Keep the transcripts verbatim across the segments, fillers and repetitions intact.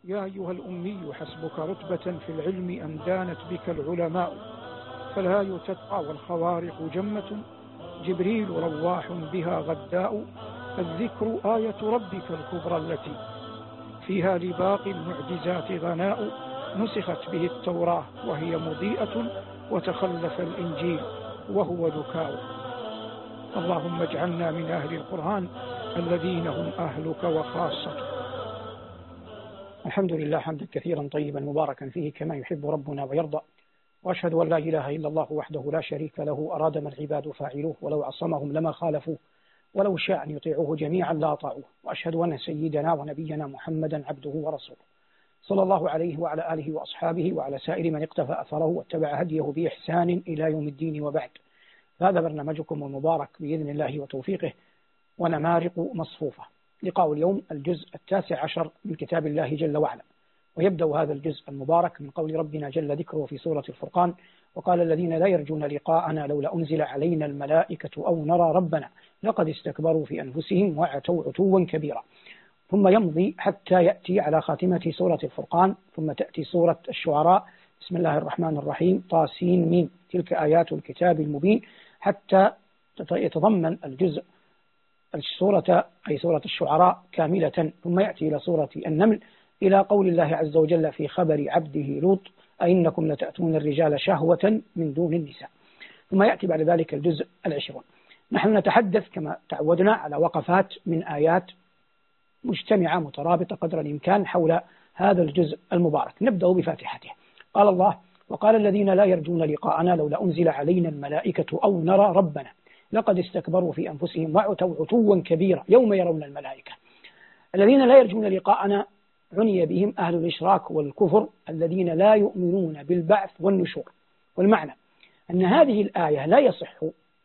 يا أيها الأمي حسبك رتبة في العلم أن دانت بك العلماء، فالهاي تتقى والخوارق جمة، جبريل رواح بها غداء. الذكر آية ربك الكبرى التي فيها لباقي المعجزات غناء، نسخت به التوراة وهي مضيئة، وتخلف الإنجيل وهو ذكاء. اللهم اجعلنا من أهل القرآن الذين هم أهلك وخاصتك. الحمد لله حمدا كثيرا طيبا مباركا فيه كما يحب ربنا ويرضى، وأشهد أن لا إله إلا الله وحده لا شريك له، أراد ما العباد فاعلوه، ولو عصمهم لما خالفوه، ولو شاء أن يطيعوه جميعا لا أطاعوه. وأشهد أن سيدنا ونبينا محمدا عبده ورسوله، صلى الله عليه وعلى آله وأصحابه وعلى سائر من اقتفى أثره واتبع هديه بإحسان إلى يوم الدين. وبعد، هذا برنامجكم المبارك بإذن الله وتوفيقه ونمارق مصفوفة. لقاء اليوم الجزء التاسع عشر من كتاب الله جل وعلا، ويبدأ هذا الجزء المبارك من قول ربنا جل ذكره في سورة الفرقان: وقال الذين لا يرجون لقاءنا لولا أنزل علينا الملائكة أو نرى ربنا لقد استكبروا في أنفسهم وعتوا عتوا كبيرا. ثم يمضي حتى يأتي على خاتمة سورة الفرقان، ثم تأتي سورة الشعراء: بسم الله الرحمن الرحيم، طاسين ميم، تلك آيات الكتاب المبين، حتى يتضمن الجزء السورة أي سورة الشعراء كاملة. ثم يأتي إلى سورة النمل إلى قول الله عز وجل في خبر عبده لوط: أئنكم لتأتون الرجال شهوة من دون النساء. ثم يأتي بعد ذلك الجزء العشرون. نحن نتحدث كما تعودنا على وقفات من آيات مجتمعة مترابطة قدر الإمكان حول هذا الجزء المبارك. نبدأ بفاتحته. قال الله: وقال الذين لا يرجون لقاءنا لولا أنزل علينا الملائكة أو نرى ربنا لقد استكبروا في أنفسهم وعتوا عتوا كبيرا يوم يرون الملائكة. الذين لا يرجون لقاءنا عني بهم أهل الإشراك والكفر الذين لا يؤمنون بالبعث والنشور. والمعنى أن هذه الآية لا يصح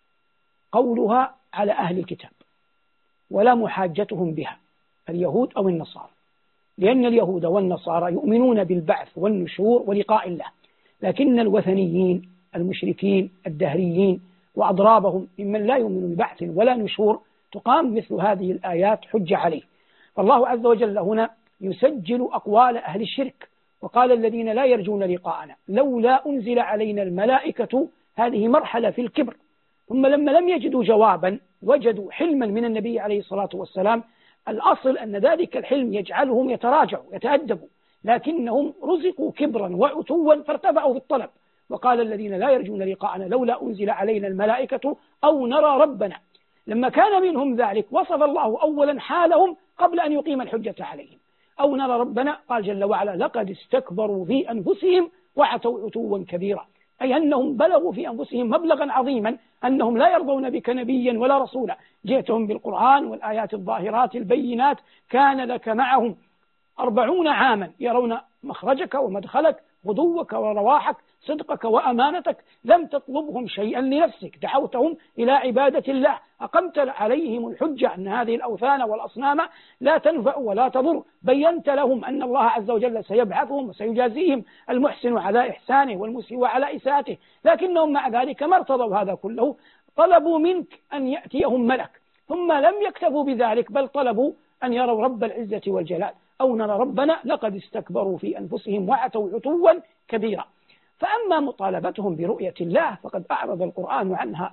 قولها على أهل الكتاب ولا محاجتهم بها، اليهود أو النصارى، لأن اليهود والنصارى يؤمنون بالبعث والنشور ولقاء الله، لكن الوثنيين المشركين الدهريين وأضرابهم ممن لا يؤمن ببعث ولا نشور تقام مثل هذه الآيات حجة عليه. فالله عز وجل هنا يسجل أقوال أهل الشرك: وقال الذين لا يرجون لقاءنا لولا أنزل علينا الملائكة. هذه مرحلة في الكبر. ثم لما لم يجدوا جوابا وجدوا حلما من النبي عليه الصلاة والسلام. الأصل أن ذلك الحلم يجعلهم يتراجعوا يتأدبوا، لكنهم رزقوا كبرا وعتوا فارتفعوا في الطلب. وقال الذين لا يرجون لقاءنا لولا أنزل علينا الملائكة أو نرى ربنا. لما كان منهم ذلك وصف الله أولا حالهم قبل أن يقيم الحجة عليهم: أو نرى ربنا. قال جل وعلا: لقد استكبروا في أنفسهم وعتوا عتوا كبيرا، أي أنهم بلغوا في أنفسهم مبلغا عظيما أنهم لا يرضون بك نبيا ولا رسولا. جئتهم بالقرآن والآيات الظاهرات البينات، كان لك معهم أربعون عاما يرون مخرجك ومدخلك، غدوك ورواحك، صدقك وأمانتك، لم تطلبهم شيئا لنفسك، دعوتهم إلى عبادة الله، أقمت عليهم الحجة أن هذه الأوثان والأصنام لا تنفع ولا تضر، بينت لهم أن الله عز وجل سيبعثهم وسيجازيهم المحسن على إحسانه والمسيء على إساءته، لكنهم مع ذلك ما ارتضوا هذا كله. طلبوا منك أن يأتيهم ملك، ثم لم يكتفوا بذلك بل طلبوا أن يروا رب العزة والجلال: أو نرى ربنا لقد استكبروا في أنفسهم وعتوا عتوا كبيرا. فأما مطالبتهم برؤية الله فقد أعرض القرآن عنها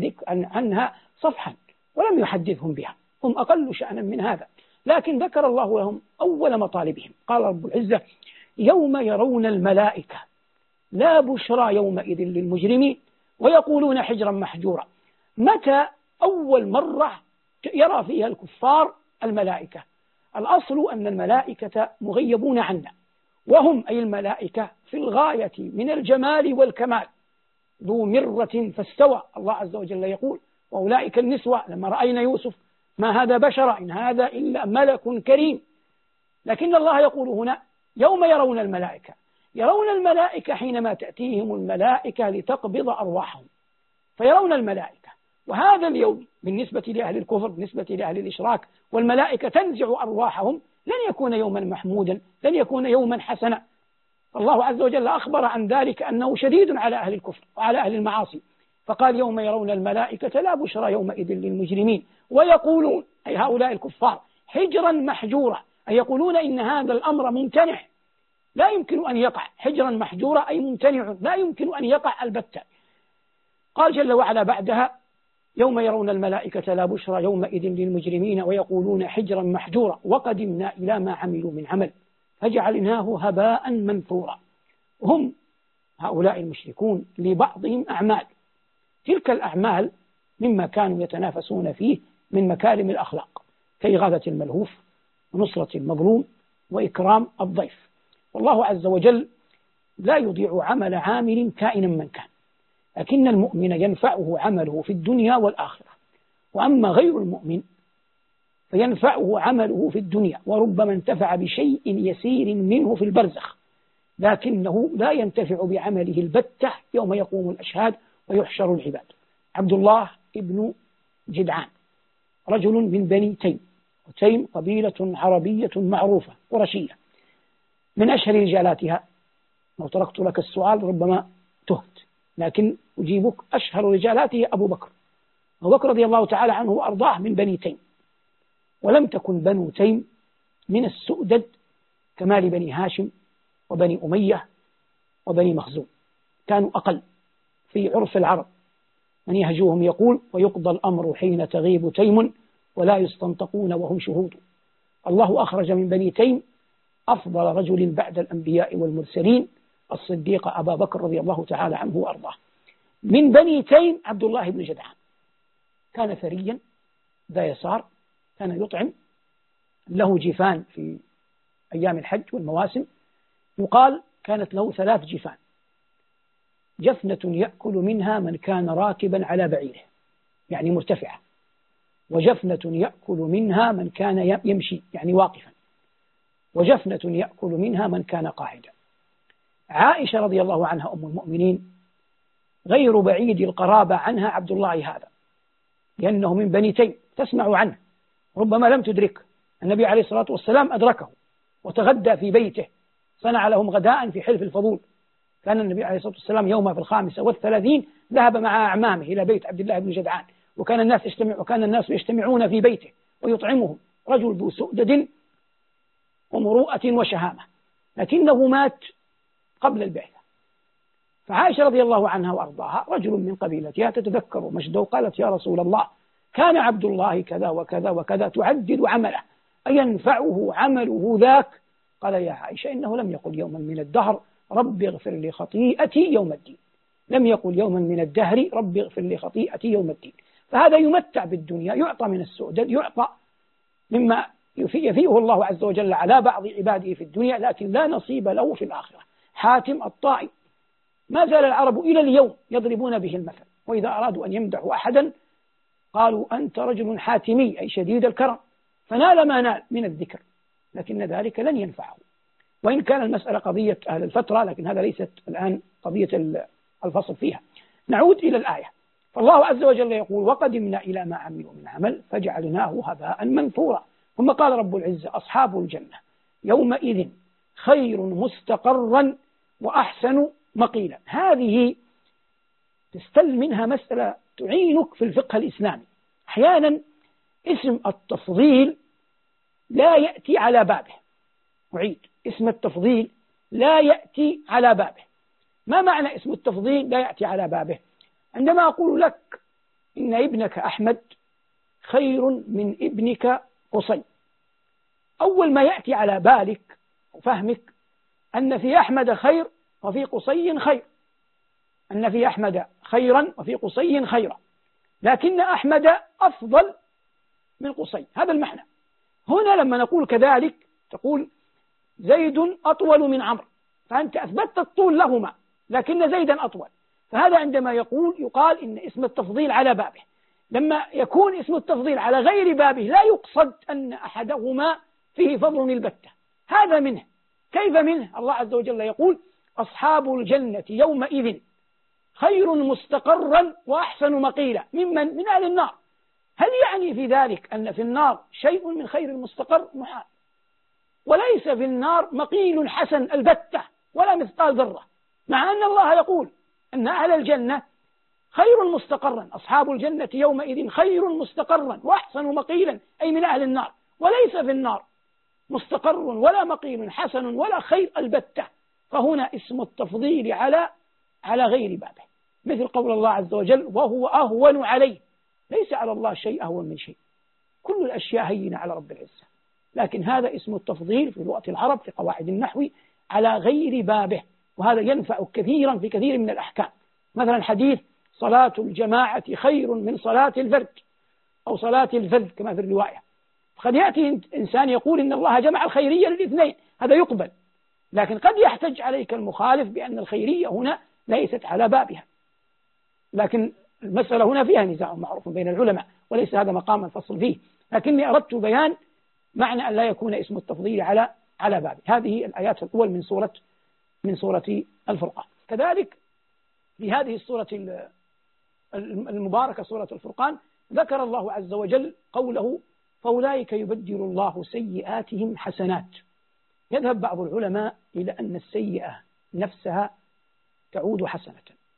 عنها صفحا ولم يحدثهم بها، هم أقل شأنا من هذا. لكن ذكر الله لهم أول مطالبهم. قال رب العزة: يوم يرون الملائكة لا بشرى يومئذ للمجرمين ويقولون حجرا محجورا. متى أول مرة يرى فيها الكفار الملائكة؟ الأصل أن الملائكة مغيبون عنا، وهم أي الملائكة في الغاية من الجمال والكمال، ذو مرة فاستوى. الله عز وجل يقول: وأولئك النسوة لما رأينا يوسف ما هذا بشرا إن هذا إلا ملك كريم. لكن الله يقول هنا: يوم يرون الملائكة. يرون الملائكة حينما تأتيهم الملائكة لتقبض أرواحهم، فيرون الملائكة. وهذا اليوم بالنسبة لأهل الكفر، بالنسبة لأهل الإشراك والملائكة تنزع أرواحهم، لن يكون يوما محمودا، لن يكون يوما حسنا. الله عز وجل أخبر عن ذلك أنه شديد على أهل الكفر وعلى أهل المعاصي، فقال: يوم يرون الملائكة لا بشرى يومئذ للمجرمين ويقولون، أي هؤلاء الكفار، حجرا محجورا، أي يقولون إن هذا الأمر ممتنع لا يمكن أن يقع، حجرا محجورا أي ممتنع لا يمكن أن يقع البتة. قال جل وعلا بعدها: يوم يرون الملائكة لا بشرى يومئذ للمجرمين ويقولون حجرا محجورا وقدمنا إلى ما عملوا من عمل فجعلناه هباء منثورا. هم هؤلاء المشركون لبعضهم أعمال، تلك الأعمال مما كانوا يتنافسون فيه من مكارم الأخلاق كإغاثة الملهوف ونصرة المظلوم وإكرام الضيف. والله عز وجل لا يضيع عمل عامل كائنا من كان، لكن المؤمن ينفعه عمله في الدنيا والآخرة، وأما غير المؤمن فينفعه عمله في الدنيا وربما انتفع بشيء يسير منه في البرزخ، لكنه لا ينتفع بعمله البتة يوم يقوم الأشهاد ويحشر العباد. عبد الله ابن جدعان رجل من بني تيم، وتيم قبيلة عربية معروفة قرشية، من أشهر رجالاتها. لو تركت لك السؤال ربما تهت، لكن أجيبك. أشهر رجالاته أبو بكر أبو بكر رضي الله تعالى عنه وأرضاه من بني تيم، ولم تكن بنو تيم من السؤدد كمال بني هاشم وبني أمية وبني مخزوم، كانوا أقل في عرف العرب. من يهجوهم يقول: ويقضى الأمر حين تغيب تيم ولا يستنطقون وهم شهود. الله أخرج من بني تيم أفضل رجل بعد الأنبياء والمرسلين، الصديق أبا بكر رضي الله تعالى عنه وأرضاه. من بني تيم عبد الله بن جدعان، كان ثريا ذا يسار، كان يطعم، له جيفان في أيام الحج والمواسم، يقال كانت له ثلاث جيفان: جفنة يأكل منها من كان راكبا على بعيره يعني مرتفعة، وجفنة يأكل منها من كان يمشي يعني واقفا، وجفنة يأكل منها من كان قاعدا. عائشة رضي الله عنها أم المؤمنين غير بعيد القرابة عنها عبد الله هذا، لأنه من بني تيم، تسمع عنه، ربما لم تدرك. النبي عليه الصلاة والسلام أدركه وتغدى في بيته، صنع لهم غداء في حلف الفضول. كان النبي عليه الصلاة والسلام يوم في الخامسة والثلاثين ذهب مع أعمامه إلى بيت عبد الله بن جدعان، وكان الناس يجتمع وكان الناس يجتمعون في بيته ويطعمهم، رجل ذو سؤدد ومروءة وشهامة، لكنه مات قبل البعثة. فعائشة رضي الله عنها وأرضاها رجل من قبيلتها تتذكر مجده، قالت: يا رسول الله، كان عبد الله كذا وكذا وكذا، تعدد عمله، أينفعه عمله ذاك؟ قال: يا عائشة، إنه لم يقل يوما من الدهر رب اغفر لي خطيئتي يوم الدين، لم يقل يوما من الدهر رب اغفر لي خطيئتي يوم الدين. فهذا يمتع بالدنيا، يعطى من السؤدد، يعطى مما يفيه الله عز وجل على بعض عباده في الدنيا، لكن لا نصيب له في الآخرة. حاتم الطائي ما زال العرب إلى اليوم يضربون به المثل، وإذا أرادوا أن يمدحوا أحدا قالوا: أنت رجل حاتمي، أي شديد الكرم، فنال ما نال من الذكر، لكن ذلك لن ينفعه. وإن كان المسألة قضية أهل الفترة، لكن هذا ليست الآن قضية الفصل فيها. نعود إلى الآية. فالله عز وجل يقول: وقدمنا إلى ما عملوا من عمل فجعلناه هباء منثورا. ثم قال رب العزة: أصحاب الجنة يومئذ خير مستقرا وأحسن مقيلا. هذه تستل منها مسألة تعينك في الفقه الإسلامي. أحيانا اسم التفضيل لا يأتي على بابه. أعيد: اسم التفضيل لا يأتي على بابه. ما معنى اسم التفضيل لا يأتي على بابه؟ عندما أقول لك إن ابنك أحمد خير من ابنك قصي، أول ما يأتي على بالك وفهمك أن في أحمد خير وفي قصي خير، أن في أحمد خيرا وفي قصي خيرا، لكن أحمد أفضل من قصي، هذا المعنى. هنا لما نقول كذلك تقول زيد أطول من عمرو، فأنت أثبتت الطول لهما، لكن زيدا أطول. فهذا عندما يقول يقال إن اسم التفضيل على بابه. لما يكون اسم التفضيل على غير بابه لا يقصد أن أحدهما فيه فضل البتة، هذا منه. كيف منه؟ الله عز وجل يقول: أصحاب الجنة يومئذ خير مستقرا وأحسن مقيلا. ممن؟ من أهل النار. هل يعني في ذلك أن في النار شيء من خير المستقر؟ محال. وليس في النار مقيل حسن البتة ولا مثقال ذرة، مع أن الله يقول أن أهل الجنة خير مستقرا. أصحاب الجنة يومئذ خير مستقرا وأحسن مقيلا، أي من أهل النار. وليس في النار مستقر ولا مقيل حسن ولا خير البتة، فهنا اسم التفضيل على على غير بابه، مثل قول الله عز وجل وهو أهون عليه، ليس على الله شيء أهون من شيء، كل الأشياء هينة على رب العزة، لكن هذا اسم التفضيل في لغة العرب في قواعد النحو على غير بابه، وهذا ينفع كثيرا في كثير من الأحكام. مثلا حديث صلاة الجماعة خير من صلاة الفرد أو صلاة الفرد كما في الرواية، قد يأتي إنسان يقول إن الله جمع الخيرية للاثنين، هذا يقبل، لكن قد يحتج عليك المخالف بأن الخيرية هنا ليست على بابها، لكن المسألة هنا فيها نزاع معروف بين العلماء وليس هذا مقام الفصل فيه، لكني أردت بيان معنى أن لا يكون اسم التفضيل على على بابه. هذه الآيات الأول من سورة من سورة الفرقان. كذلك في هذه السورة المباركة سورة الفرقان ذكر الله عز وجل قوله فأولئك يبدل الله سيئاتهم حسنات. يذهب بعض العلماء إلى أن السيئة نفسها تعود حسنة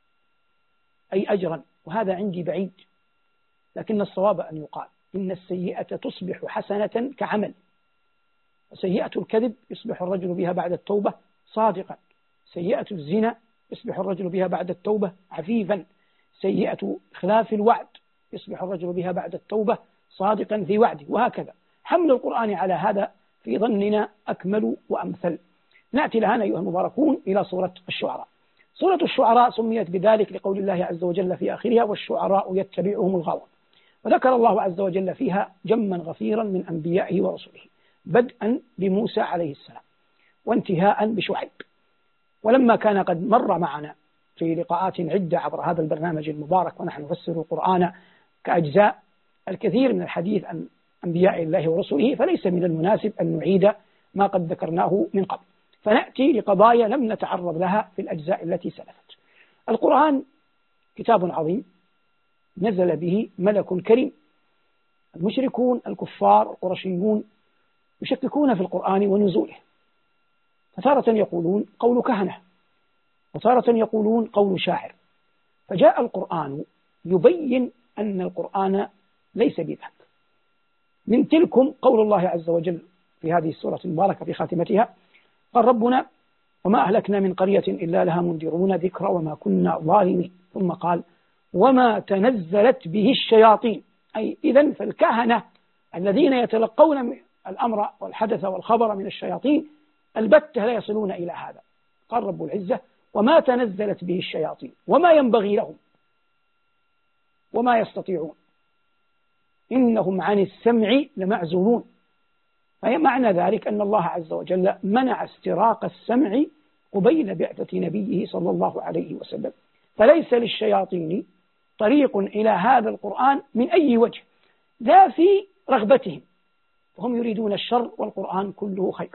أي أجرا، وهذا عندي بعيد، لكن الصواب أن يقال إن السيئة تصبح حسنة كعمل. سيئة الكذب يصبح الرجل بها بعد التوبة صادقا، سيئة الزنا يصبح الرجل بها بعد التوبة عفيفا، سيئة خلاف الوعد يصبح الرجل بها بعد التوبة صادقا في وعده، وهكذا. حمل القرآن على هذا في ظننا أكمل وأمثل. نأتي لهنا أيها المباركون إلى سورة الشعراء. سورة الشعراء سميت بذلك لقول الله عز وجل في آخرها والشعراء يتبعهم الغاوون، وذكر الله عز وجل فيها جما غفيرا من أنبيائه ورسله، بدءا بموسى عليه السلام وانتهاء بشعيب. ولما كان قد مر معنا في لقاءات عدة عبر هذا البرنامج المبارك ونحن نفسر القرآن كأجزاء الكثير من الحديث عن أنبياء الله ورسله، فليس من المناسب أن نعيد ما قد ذكرناه من قبل، فنأتي لقضايا لم نتعرض لها في الأجزاء التي سلفت. القرآن كتاب عظيم نزل به ملك كريم. المشركون الكفار القرشيون يشككون في القرآن ونزوله، فتارة يقولون قول كهنة وتارة يقولون قول شاعر، فجاء القرآن يبين أن القرآن ليس بذاك. من تلكم قول الله عز وجل في هذه السورة المباركة في خاتمتها قال ربنا وما أهلكنا من قرية إلا لها منذرون ذكر وما كنا ظالمين، ثم قال وما تنزلت به الشياطين، أي إذن فالكهنة الذين يتلقون الأمر والحدث والخبر من الشياطين البتة لا يصلون إلى هذا. قال رب العزة وما تنزلت به الشياطين وما ينبغي لهم وما يستطيعون إنهم عن السمع لمعزولون. فمعنى ذلك أن الله عز وجل منع استراق السمع قبيل بعثة نبيه صلى الله عليه وسلم، فليس للشياطين طريق إلى هذا القرآن من أي وجه، لا في رغبتهم، فهم يريدون الشر والقرآن كله خير.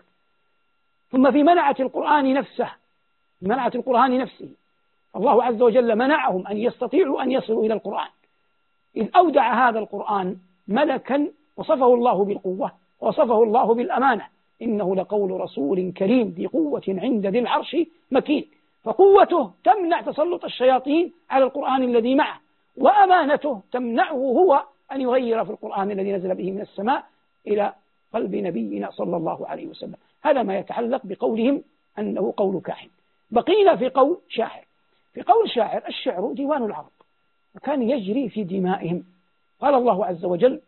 ثم في منعة القرآن نفسه منعة القرآن نفسه الله عز وجل منعهم أن يستطيعوا أن يصلوا إلى القرآن، إذ أودع هذا القرآن ملكا وصفه الله بالقوة وصفه الله بالأمانة، إنه لقول رسول كريم ذي قوة عند ذي العرش مكين، فقوته تمنع تسلط الشياطين على القرآن الذي معه، وأمانته تمنعه هو أن يغير في القرآن الذي نزل به من السماء إلى قلب نبينا صلى الله عليه وسلم. هذا ما يتعلق بقولهم أنه قول كاهن. بقينا في قول شاعر. في قول شاعر الشعر ديوان العرب وكان يجري في دمائهم. قال الله عز وجل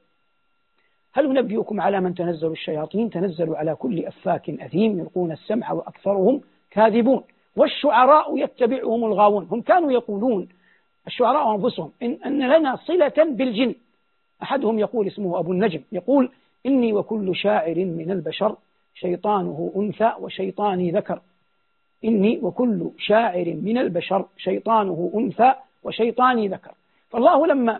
هل ننبئكم على من تنزل الشياطين تنزل على كل أفاك أثيم يلقون السمع وأكثرهم كاذبون والشعراء يتبعهم الغاوون. هم كانوا يقولون الشعراء أنفسهم إن, إن لنا صلة بالجن. أحدهم يقول اسمه أبو النجم يقول إني وكل شاعر من البشر شيطانه أنثى وشيطاني ذكر. إني وكل شاعر من البشر شيطانه أنثى وشيطاني ذكر. فالله لما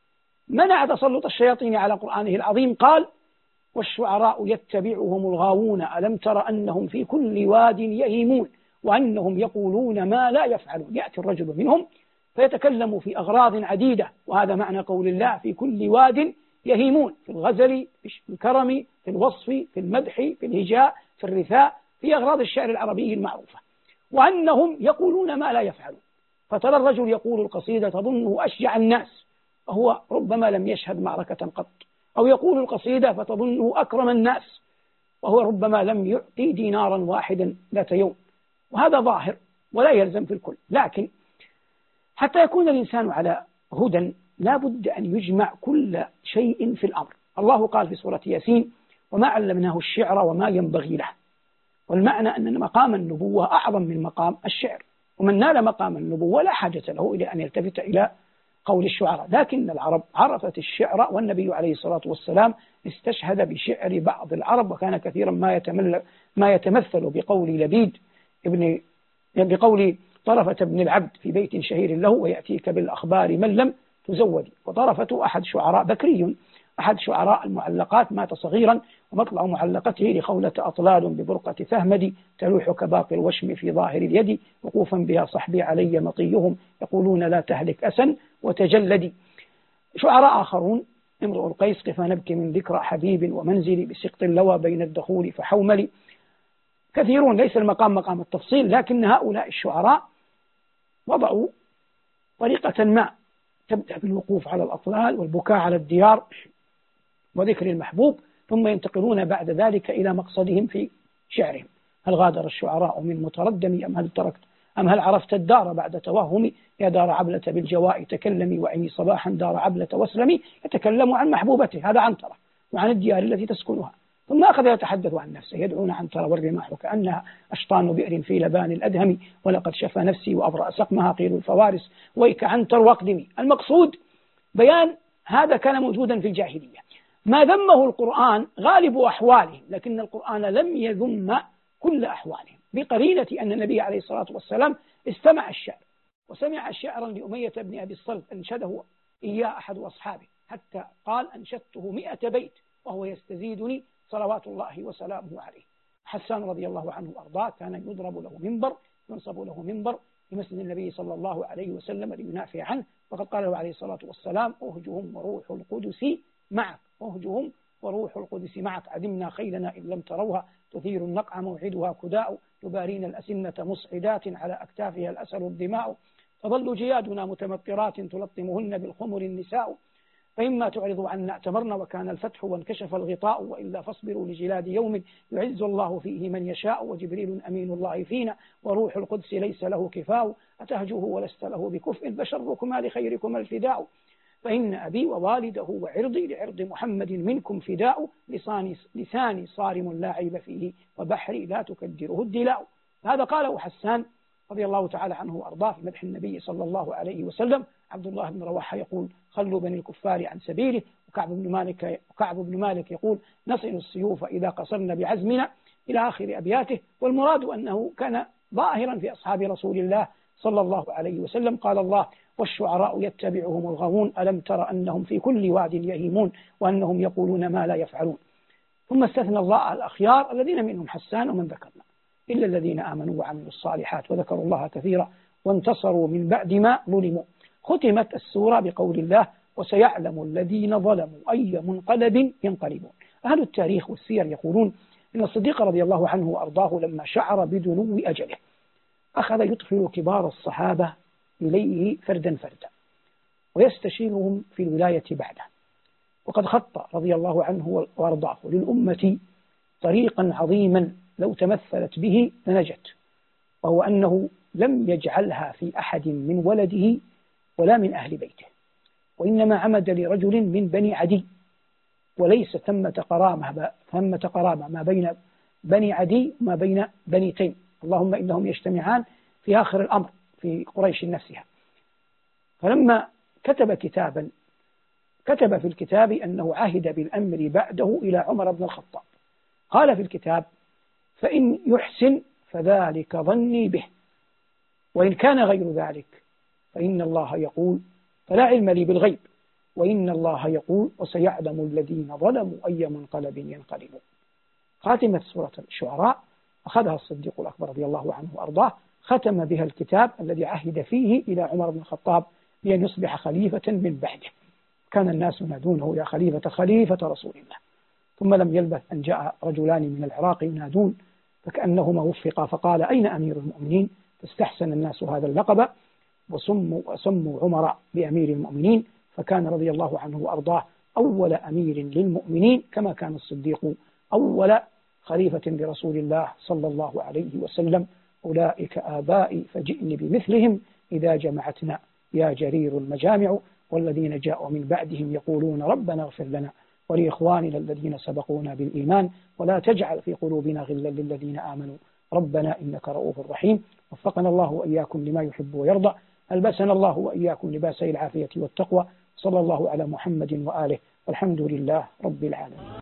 منع تسلط الشياطين على قرآنه العظيم قال والشعراء يتبعهم الغاوون ألم تر أنهم في كل واد يهيمون وأنهم يقولون ما لا يفعلون. يأتي الرجل منهم فيتكلم في أغراض عديدة، وهذا معنى قول الله في كل واد يهيمون، في الغزل في الكرم في الوصف في المدح في الهجاء في الرثاء في أغراض الشعر العربي المعروفة، وأنهم يقولون ما لا يفعلون. فترى الرجل يقول القصيدة تظنه أشجع الناس وهو ربما لم يشهد معركة قط، أو يقول القصيدة فتظنه أكرم الناس وهو ربما لم يعطي دينارا واحدا ذات يوم، وهذا ظاهر ولا يلزم في الكل. لكن حتى يكون الإنسان على هدى لا بد أن يجمع كل شيء في الأمر. الله قال في سورة ياسين: وما علمناه الشعر وما ينبغي له. والمعنى أن مقام النبوة أعظم من مقام الشعر، ومن نال مقام النبوة لا حاجة له إلى أن يلتفت إلى قول الشعراء. لكن العرب عرفت الشعر، والنبي عليه الصلاة والسلام استشهد بشعر بعض العرب، وكان كثيرا ما ما يتمثل بقول لبيد ابن بقول طرفة بن العبد في بيت شهير له: ويأتيك بالأخبار من لم تزودي. وطرفة أحد شعراء بكري، أحد شعراء المعلقات، مات صغيرا، ومطلع معلقته لخولة أطلال ببرقة فهمدي تلوح كباقي الوشم في ظاهر اليد، وقوفا بها صحبي علي مطيهم يقولون لا تهلك أسا وتجلدي. شعراء آخرون: امرؤ القيس قفا نبكي من ذكرى حبيب ومنزلي بسقط اللوى بين الدخول فحوملي. كثيرون، ليس المقام مقام التفصيل، لكن هؤلاء الشعراء وضعوا طريقة ما تبدأ بالوقوف على الأطلال والبكاء على الديار وذكر المحبوب، ثم ينتقلون بعد ذلك إلى مقصدهم في شعرهم: هل غادر الشعراء من متردم أم هل تركت أم هل عرفت الدار بعد توهمي، يا دار عبلة بالجواء تكلمي وعيني صباحا دار عبلة واسلمي. يتكلم عن محبوبته، هذا عنترة، وعن الديار التي تسكنها. ثم أخذ يتحدث عن نفسه: يدعون عنترة والرماح كأنها أشطان بئر في لبان الأدهم، ولقد شفى نفسي وأبرأ سقمها قيل الفوارس ويك عنتر واقدمي. المقصود بيان هذا كان موجودا في الجاهلية. ما ذمه القرآن غالب أحوالهم، لكن القرآن لم يذم كل أحوالهم، بقرينة أن النبي عليه الصلاة والسلام استمع الشعر، وسمع شعرا لأمية بن أبي الصلت أنشده إياه أحد أصحابه، حتى قال: أنشدته مئة بيت وهو يستزيدني صلوات الله وسلامه عليه. حسان رضي الله عنه وأرضاه كان يضرب له منبر، ينصب له منبر في مسجد النبي صلى الله عليه وسلم لينافع عنه، وقد قال له عليه الصلاة والسلام: أهجهم وروح القدس معك، أهجهم وروح القدس معك، عدمنا خيلنا إن لم تروها، تثير النقع موعدها كداء، تبارين الأسنة مصعدات على أكتافها الأسل الدماء، تظل جيادنا متمطرات تلطمهن بالخمر النساء، فإما تعرضوا عنا اعتمرنا وكان الفتح وانكشف الغطاء، وإلا فاصبروا لجلاد يوم يعز الله فيه من يشاء، وجبريل أمين الله فينا وروح القدس ليس له كفاء، أتهجوه ولست له بكفء فشركما لخيركما الفداء، فإن أبي ووالده وعرضي لعرض محمد منكم فداء، لساني, لساني صارم لا عيب فيه وبحري لا تكدره الدلاء. هذا قاله حسان رضي الله تعالى عنه وأرضاه في مدح النبي صلى الله عليه وسلم. عبد الله بن رواحة يقول: خلوا بني الكفار عن سبيله. وكعب بن مالك, وكعب بن مالك يقول: نصل السيوف إذا قصرنا بعزمنا، إلى آخر أبياته. والمراد أنه كان ظاهرا في أصحاب رسول الله صلى الله عليه وسلم. قال الله: والشعراء يتبعهم الغاوون ألم تر أنهم في كل واد يهيمون وأنهم يقولون ما لا يفعلون. ثم استثنى الله الأخيار الذين منهم حسان ومن ذكرنا، إلا الذين آمنوا وعملوا الصالحات وذكروا الله كثيرا وانتصروا من بعد ما ظلموا. ختمت السورة بقول الله: وسيعلم الذين ظلموا أي منقلب ينقلبون. أهل التاريخ والسير يقولون إن الصديق رضي الله عنه وأرضاه لما شعر بدنو أجله أخذ يدخل كبار الصحابة إليه فردا فردا ويستشيرهم في الولاية بعده. وقد خط رضي الله عنه وأرضاه للأمة طريقا عظيما لو تمثلت به لنجت، وهو أنه لم يجعلها في أحد من ولده ولا من أهل بيته، وإنما عمد لرجل من بني عدي، وليس ثمة قرابة ثمة قرابة ما بين بني عدي وما بين بني تيم، اللهم إنهم يجتمعان في آخر الأمر في قريش نفسها. فلما كتب كتابا كتب في الكتاب أنه عهد بالأمر بعده إلى عمر بن الخطاب، قال في الكتاب: فإن يحسن فذلك ظني به، وإن كان غير ذلك فإن الله يقول فلا علم لي بالغيب، وإن الله يقول وسيعلم الذين ظلموا أي منقلب ينقلبون. خاتمة سورة الشعراء أخذها الصديق الأكبر رضي الله عنه وأرضاه، ختم بها الكتاب الذي عهد فيه إلى عمر بن الخطاب بأن يصبح خليفة من بعده. كان الناس ينادونه: يا خليفة خليفة رسول الله. ثم لم يلبث أن جاء رجلان من العراق ينادون، فكأنهما وفقا فقال: أين أمير المؤمنين؟ فاستحسن الناس هذا اللقب وسموا, وسموا عمر بأمير المؤمنين، فكان رضي الله عنه وأرضاه أول أمير للمؤمنين، كما كان الصديق أول خليفة لرسول الله صلى الله عليه وسلم: أولئك آبائي فجئني بمثلهم إذا جمعتنا يا جرير المجامع. والذين جاءوا من بعدهم يقولون ربنا اغفر لنا ولإخواننا الذين سبقونا بالإيمان ولا تجعل في قلوبنا غلا للذين آمنوا ربنا إنك رؤوف رحيم. وفقنا الله وإياكم لما يحب ويرضى، ألبسنا الله وإياكم لباسي العافية والتقوى. صلى الله على محمد وآله، والحمد لله رب العالمين.